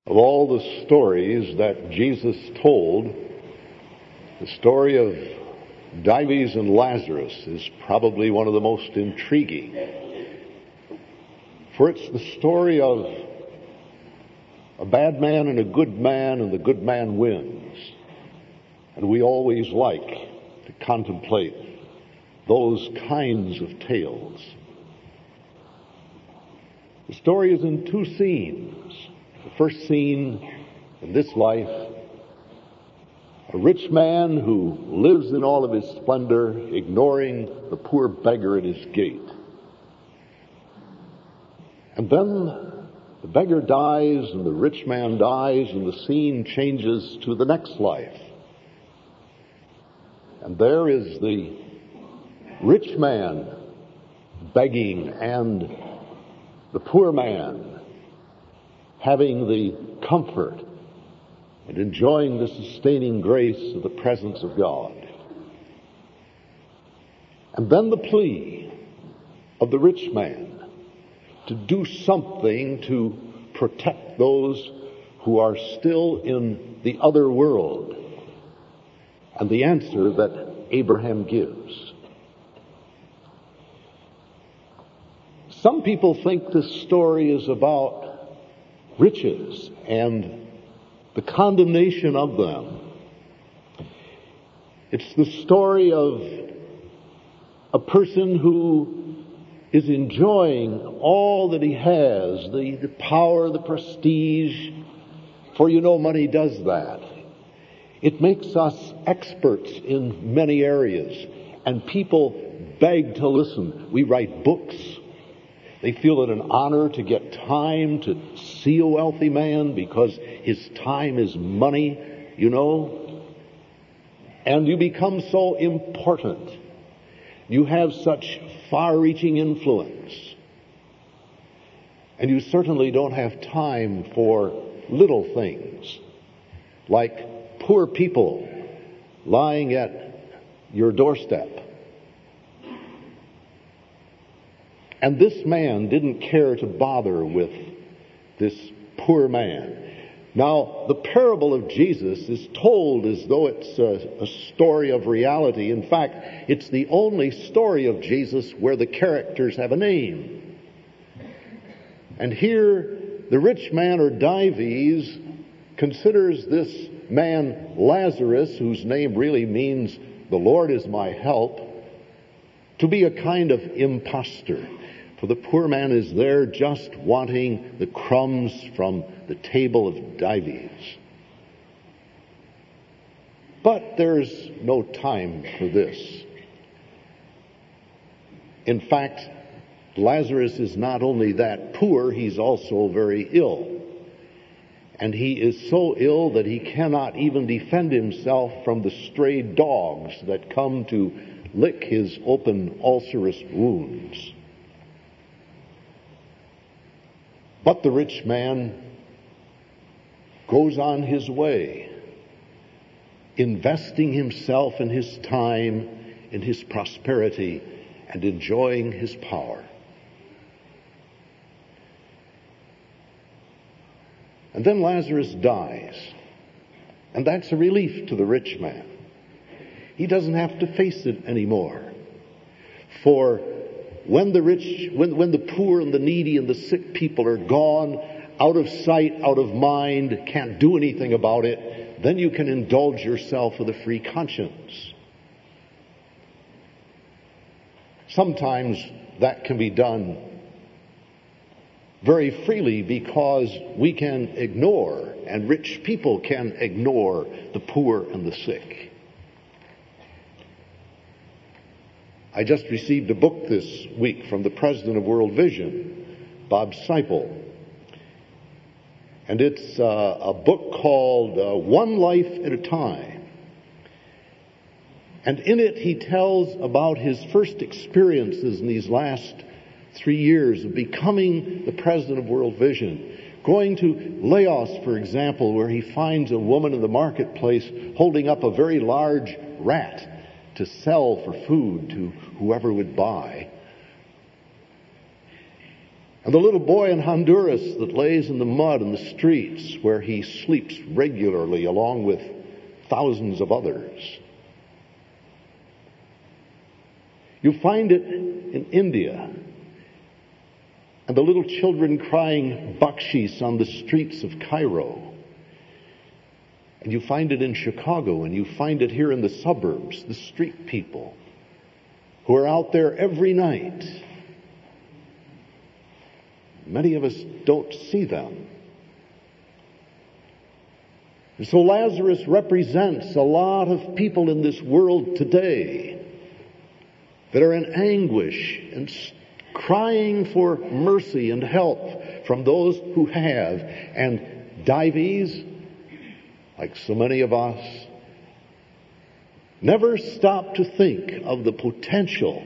Of all the stories that Jesus told, the story of Dives and Lazarus is probably one of the most intriguing. For it's the story of a bad man and a good man, and the good man wins. And we always like to contemplate those kinds of tales. The story is in two scenes. The first scene in this life, a rich man who lives in all of his splendor, ignoring the poor beggar at his gate. And then the beggar dies and the rich man dies, and the scene changes to the next life. And there is the rich man begging and the poor man having the comfort and enjoying the sustaining grace of the presence of God. And then the plea of the rich man to do something to protect those who are still in the other world, and the answer that Abraham gives. Some people think this story is about riches and the condemnation of them. It's the story of a person who is enjoying all that he has, the power, the prestige, for you know money does that. It makes us experts in many areas, and people beg to listen. We write books. They feel it an honor to get time to see a wealthy man because his time is money, you know. And you become so important. You have such far-reaching influence. And you certainly don't have time for little things like poor people lying at your doorstep. And this man didn't care to bother with this poor man. Now, the parable of Jesus is told as though it's a story of reality. In fact, it's the only story of Jesus where the characters have a name. And here, the rich man, or Dives, considers this man Lazarus, whose name really means the Lord is my help, to be a kind of impostor. For the poor man is there just wanting the crumbs from the table of Dives. But there's no time for this. In fact, Lazarus is not only that poor, he's also very ill. And he is so ill that he cannot even defend himself from the stray dogs that come to lick his open ulcerous wounds. But the rich man goes on his way, investing himself and his time in his prosperity and enjoying his power. And then Lazarus dies, and that's a relief to the rich man. He doesn't have to face it anymore. For when the poor and the needy and the sick people are gone, out of sight, out of mind, can't do anything about it, then you can indulge yourself with a free conscience. Sometimes that can be done very freely because we can ignore, and rich people can ignore, the poor and the sick. I just received a book this week from the president of World Vision, Bob Seipel. And it's a book called One Life at a Time. And in it he tells about his first experiences in these last 3 years of becoming the president of World Vision. Going to Laos, for example, where he finds a woman in the marketplace holding up a very large rat to sell for food to whoever would buy. And the little boy in Honduras that lays in the mud in the streets where he sleeps regularly along with thousands of others. You find it in India, and the little children crying bakshish on the streets of Cairo. And you find it in Chicago, and you find it here in the suburbs, the street people who are out there every night. Many of us don't see them. And so Lazarus represents a lot of people in this world today that are in anguish and crying for mercy and help from those who have. And Dives, like so many of us, never stop to think of the potential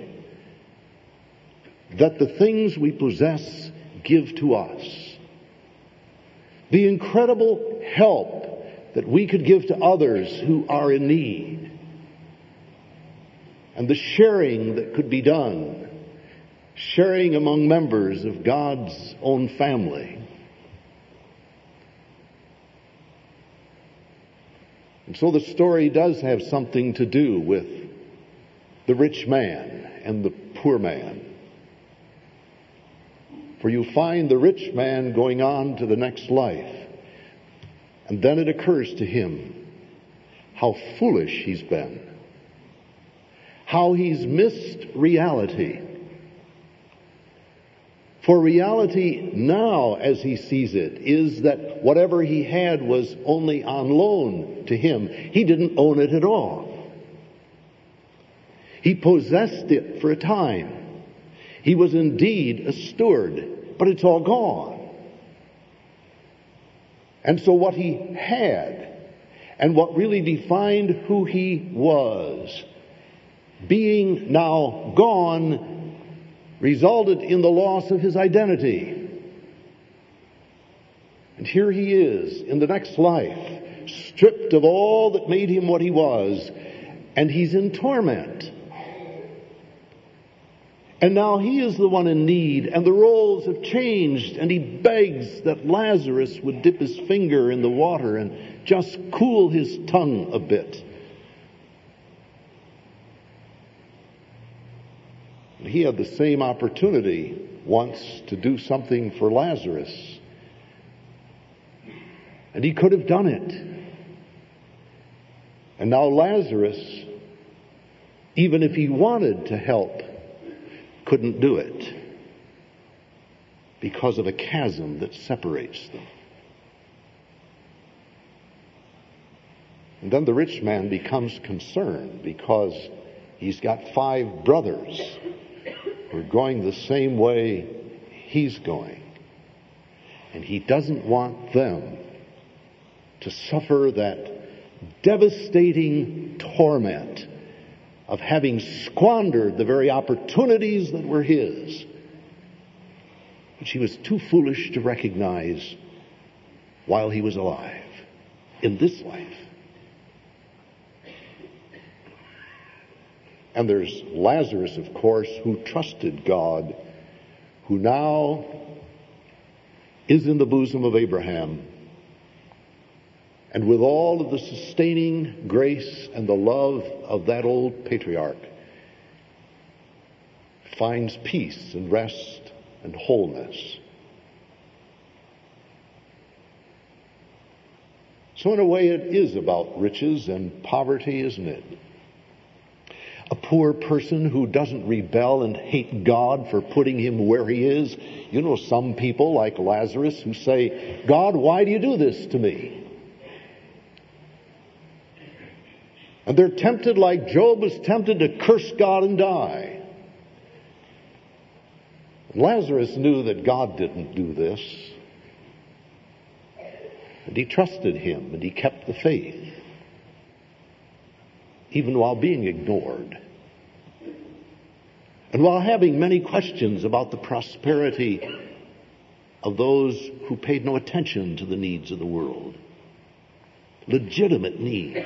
that the things we possess give to us. The incredible help that we could give to others who are in need. And the sharing that could be done. Sharing among members of God's own family. And so the story does have something to do with the rich man and the poor man. For you find the rich man going on to the next life. And then it occurs to him how foolish he's been. How he's missed reality. For reality now, as he sees it, is that whatever he had was only on loan to him. He didn't own it at all. He possessed it for a time. He was indeed a steward, but it's all gone. And so what he had, and what really defined who he was, being now gone, resulted in the loss of his identity. And here he is in the next life, stripped of all that made him what he was, and he's in torment. And now he is the one in need, and the roles have changed, and he begs that Lazarus would dip his finger in the water and just cool his tongue a bit. He had the same opportunity once to do something for Lazarus. And he could have done it. And now Lazarus, even if he wanted to help, couldn't do it because of a chasm that separates them. And then the rich man becomes concerned because he's got 5 brothers who are going the same way he's going. And he doesn't want them to suffer that devastating torment of having squandered the very opportunities that were his, which he was too foolish to recognize while he was alive, in this life. And there's Lazarus, of course, who trusted God, who now is in the bosom of Abraham, and with all of the sustaining grace and the love of that old patriarch, finds peace and rest and wholeness. So in a way it is about riches and poverty, isn't it? A poor person who doesn't rebel and hate God for putting him where he is. You know some people like Lazarus who say, God, why do you do this to me? And they're tempted like Job was tempted to curse God and die. And Lazarus knew that God didn't do this. And he trusted him and he kept the faith, even while being ignored. And while having many questions about the prosperity of those who paid no attention to the needs of the world. Legitimate needs.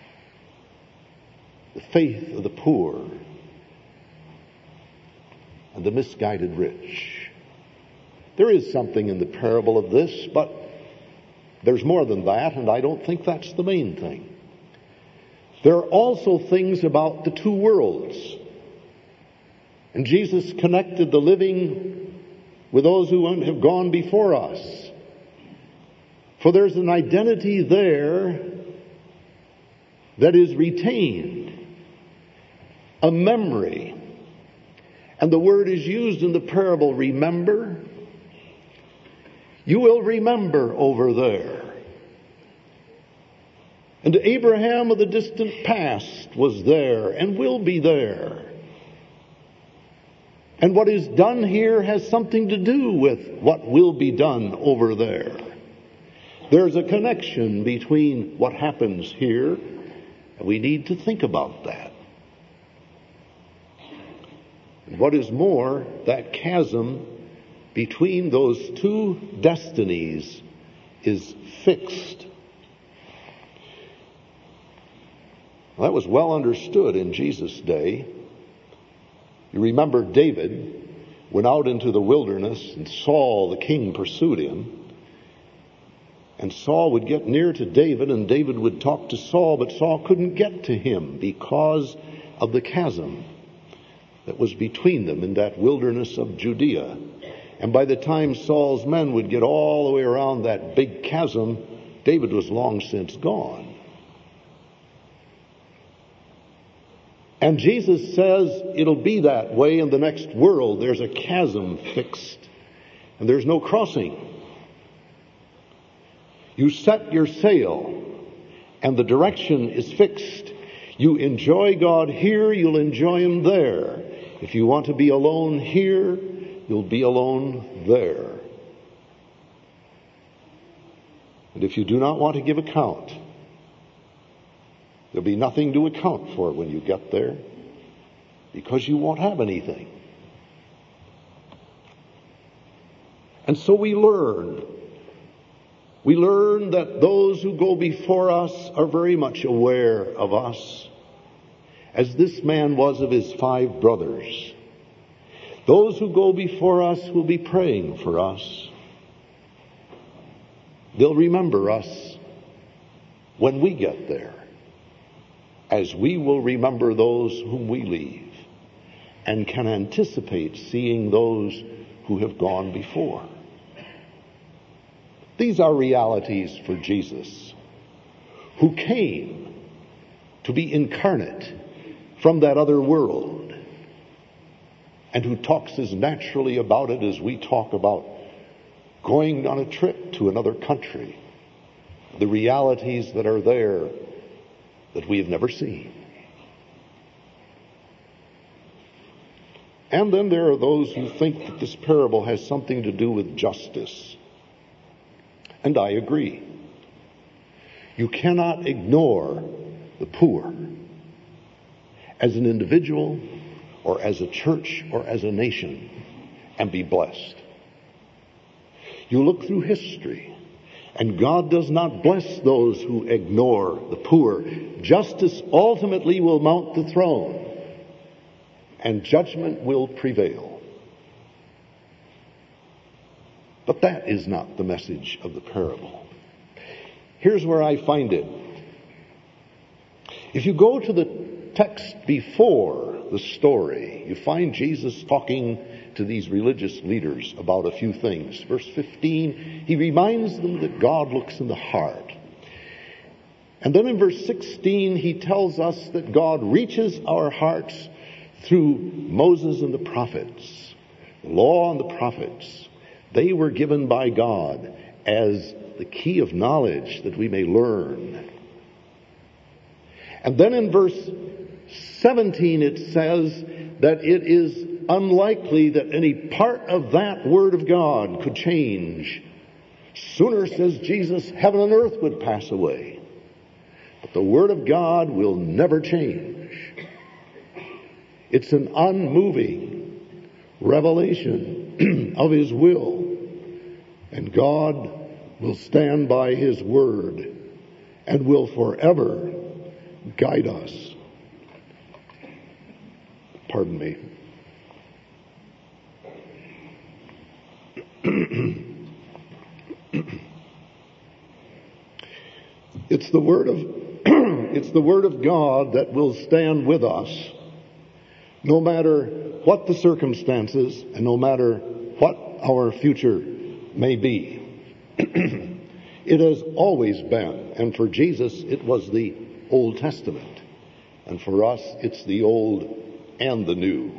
The faith of the poor. and the misguided rich. There is something in the parable of this, but there's more than that, and I don't think that's the main thing. There are also things about the two worlds. And Jesus connected the living with those who have gone before us. For there's an identity there that is retained, a memory. And the word is used in the parable, remember. You will remember over there. And Abraham of the distant past was there and will be there. And what is done here has something to do with what will be done over there. There's a connection between what happens here, and we need to think about that. And what is more, that chasm between those two destinies is fixed. Well, that was well understood in Jesus' day. You remember David went out into the wilderness and Saul the king pursued him. And Saul would get near to David and David would talk to Saul, but Saul couldn't get to him because of the chasm that was between them in that wilderness of Judea. And by the time Saul's men would get all the way around that big chasm, David was long since gone. And Jesus says it'll be that way in the next world. There's a chasm fixed, and there's no crossing. You set your sail, and the direction is fixed. You enjoy God here, you'll enjoy Him there. If you want to be alone here, you'll be alone there. And if you do not want to give account, there'll be nothing to account for when you get there, because you won't have anything. And so we learn. We learn that those who go before us are very much aware of us, as this man was of his 5 brothers. Those who go before us will be praying for us. They'll remember us when we get there, as we will remember those whom we leave, and can anticipate seeing those who have gone before. These are realities for Jesus, who came to be incarnate from that other world, and who talks as naturally about it as we talk about going on a trip to another country, the realities that are there that we have never seen. And then there are those who think that this parable has something to do with justice. And I agree. You cannot ignore the poor as an individual or as a church or as a nation and be blessed. You look through history, and God does not bless those who ignore the poor. Justice ultimately will mount the throne, and judgment will prevail. But that is not the message of the parable. Here's where I find it. If you go to the text before the story, you find Jesus talking to these religious leaders about a few things. Verse 15, he reminds them that God looks in the heart. And then in verse 16, he tells us that God reaches our hearts through Moses and the prophets. The law and the prophets, they were given by God as the key of knowledge that we may learn. And then in verse 17 it says that it is unlikely that any part of that Word of God could change. Sooner, says Jesus, heaven and earth would pass away, but the Word of God will never change. It's an unmoving revelation of His will, and God will stand by His Word and will forever guide us. Pardon me. It's the Word of it's the Word of God that will stand with us no matter what the circumstances and no matter what our future may be. It has always been, and for Jesus it was the Old Testament, and for us it's the Old and the New.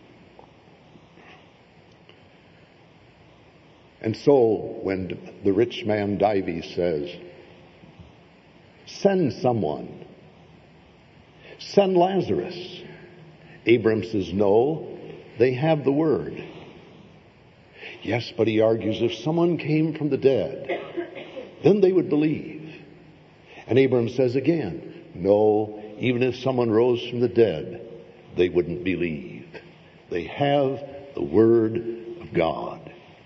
And so when the rich man Dives says, send someone, send Lazarus, Abram says, no, they have the Word. Yes, but he argues, if someone came from the dead, then they would believe. And Abram says again, no, even if someone rose from the dead, they wouldn't believe. They have the Word of God.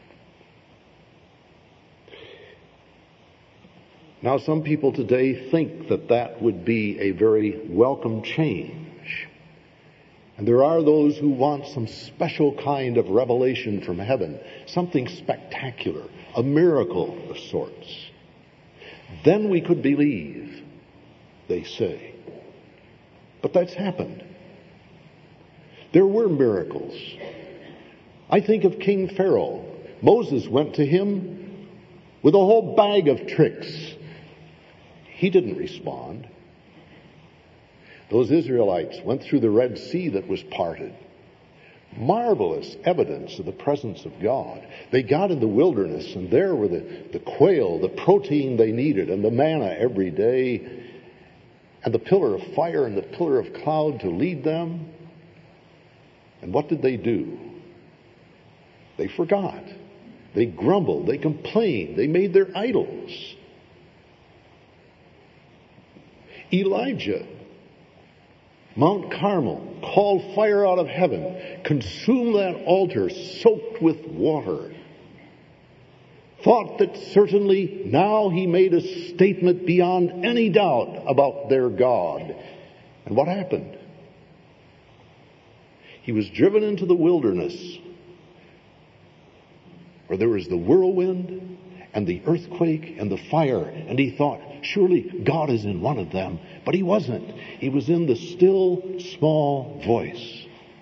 Now, some people today think that that would be a very welcome change. And there are those who want some special kind of revelation from heaven, something spectacular, a miracle of sorts. Then we could believe, they say. But that's happened. There were miracles. I think of King Pharaoh. Moses went to him with a whole bag of tricks. He didn't respond. Those Israelites went through the Red Sea that was parted. Marvelous evidence of the presence of God. They got in the wilderness, and there were the quail, the protein they needed, and the manna every day, and the pillar of fire and the pillar of cloud to lead them. And what did they do? They forgot. They grumbled. They complained. They made their idols. Elijah, Mount Carmel, called fire out of heaven, consumed that altar soaked with water. Thought that certainly now he made a statement beyond any doubt about their God. And what happened? He was driven into the wilderness where there was the whirlwind and the earthquake and the fire, and he thought, surely God is in one of them. But he wasn't. He was in the still, small voice.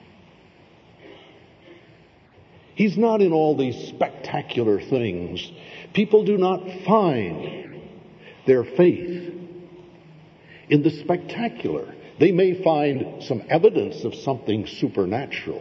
He's not in all these spectacular things. People do not find their faith in the spectacular. They may find some evidence of something supernatural.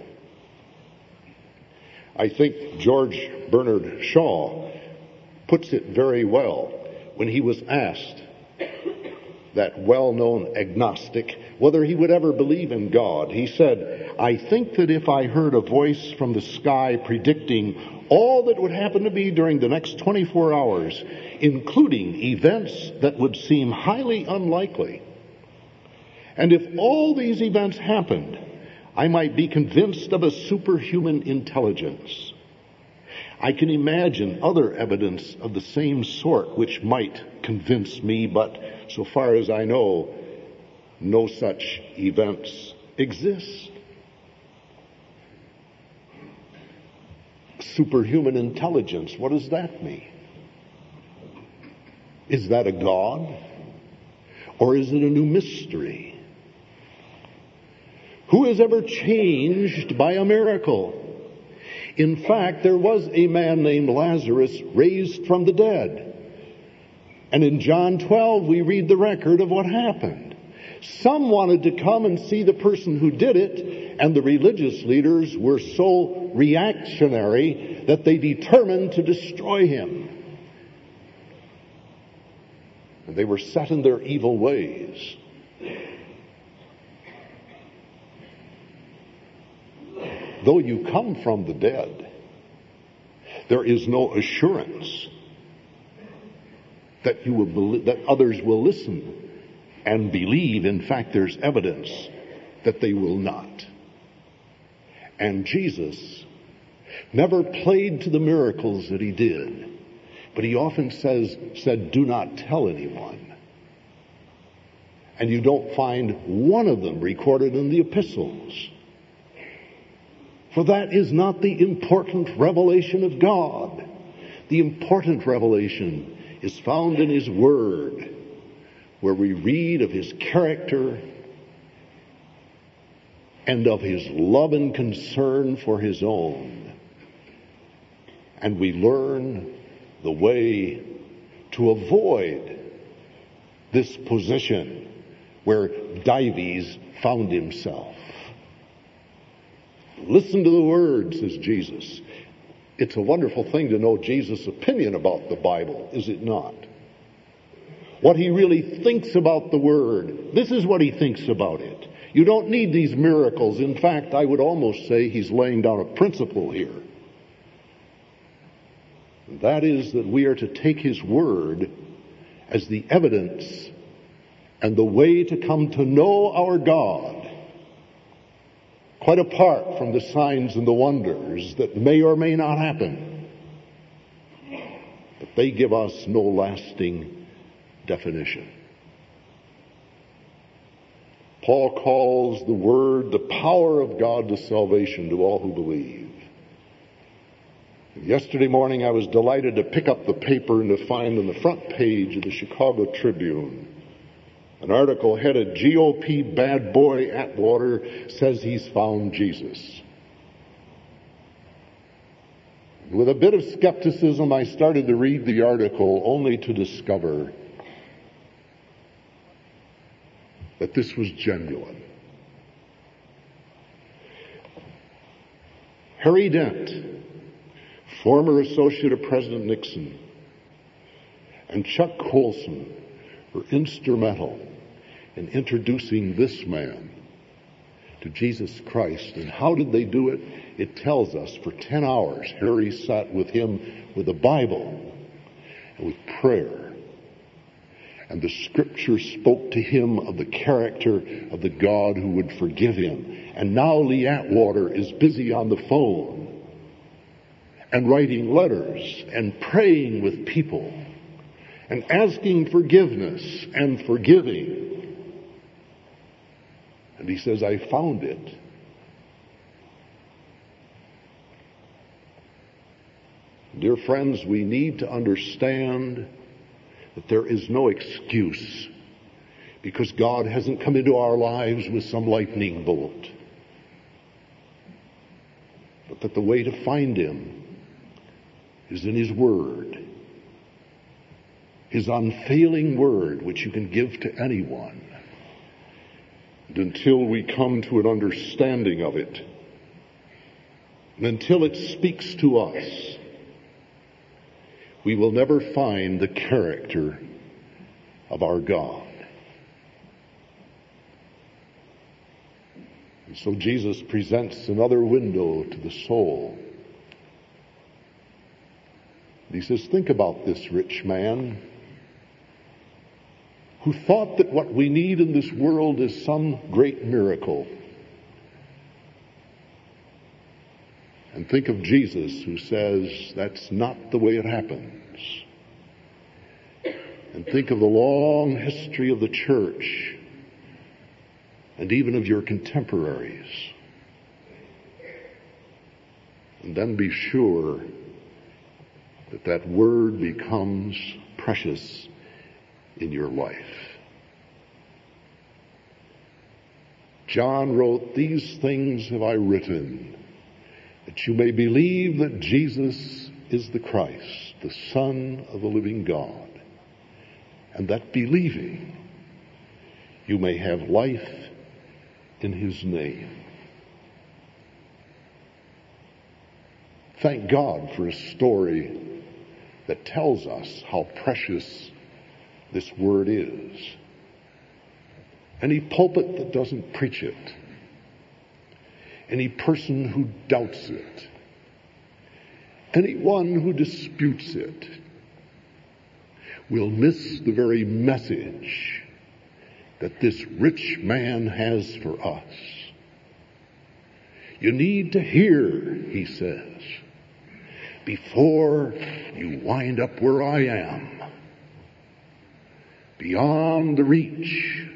I think George Bernard Shaw puts it very well when he was asked, that well-known agnostic, whether he would ever believe in God. He said, I think that if I heard a voice from the sky predicting all that would happen to me during the next 24 hours, including events that would seem highly unlikely, and if all these events happened, I might be convinced of a superhuman intelligence. I can imagine other evidence of the same sort which might convince me, but so far as I know, no such events exist. Superhuman intelligence, what does that mean? Is that a God? Or is it a new mystery? Who is ever changed by a miracle? In fact, there was a man named Lazarus raised from the dead. And in John 12, we read the record of what happened. Some wanted to come and see the person who did it, and the religious leaders were so reactionary that they determined to destroy him. And they were set in their evil ways. Though you come from the dead, there is no assurance that you will that others will listen and believe. In fact, there's evidence that they will not. And Jesus never played to the miracles that he did, but he often said, do not tell anyone. And you don't find one of them recorded in the epistles. For that is not the important revelation of God. The important revelation is found in his Word. where we read of his character and of his love and concern for his own. And we learn the way to avoid this position where Dives found himself. Listen to the word, says Jesus. It's a wonderful thing to know Jesus' opinion about the Bible, is it not? What he really thinks about the word. This is what he thinks about it. You don't need these miracles. In fact, I would almost say he's laying down a principle here. And that is that we are to take his word as the evidence and the way to come to know our God, quite apart from the signs and the wonders that may or may not happen. But they give us no lasting definition. Paul calls the word the power of God to salvation to all who believe. Yesterday morning I was delighted to pick up the paper and to find on the front page of the Chicago Tribune an article headed GOP bad boy Atwater says he's found Jesus. With a bit of skepticism, I started to read the article only to discover that this was genuine. Harry Dent, former associate of President Nixon, and Chuck Colson were instrumental in introducing this man to Jesus Christ. And how did they do it? It tells us for 10 hours, Harry sat with him with the Bible and with prayer. And the scripture spoke to him of the character of the God who would forgive him. And now Lee Atwater is busy on the phone and writing letters and praying with people and asking forgiveness and forgiving. And he says, I found it. Dear friends, we need to understand that there is no excuse because God hasn't come into our lives with some lightning bolt. But that the way to find him is in his word. His unfailing word, which you can give to anyone. And until we come to an understanding of it, and until it speaks to us, we will never find the character of our God. And so Jesus presents another window to the soul. He says, think about this rich man who thought that what we need in this world is some great miracle. And think of Jesus who says that's not the way it happens. And think of the long history of the church and even of your contemporaries. And then be sure that that word becomes precious in your life. John wrote, these things have I written, that you may believe that Jesus is the Christ, the Son of the living God, and that believing you may have life in his name. Thank God for a story that tells us how precious this word is. Any pulpit that doesn't preach it, any person who doubts it, anyone who disputes it, will miss the very message that this rich man has for us. You need to hear, he says, before you wind up where I am, beyond the reach,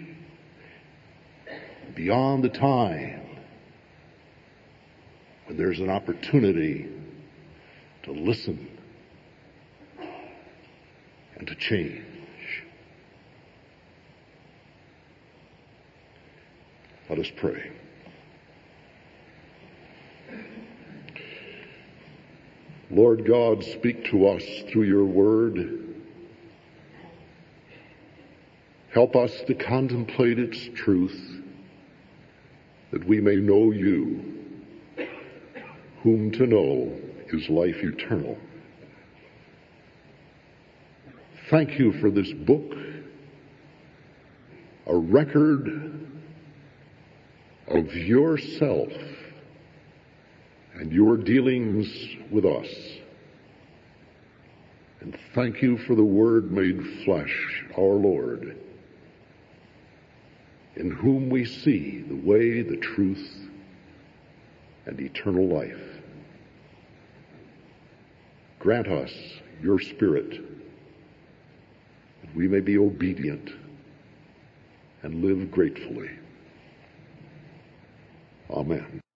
beyond the time, when there's an opportunity to listen and to change. Let us pray. Lord God, speak to us through your word. Help us to contemplate its truth, that we may know you, whom to know is life eternal. Thank you for this book, a record of yourself and your dealings with us. And thank you for the Word made flesh, our Lord, in whom we see the way, the truth, and eternal life. Grant us your Spirit, that we may be obedient and live gratefully. Amen.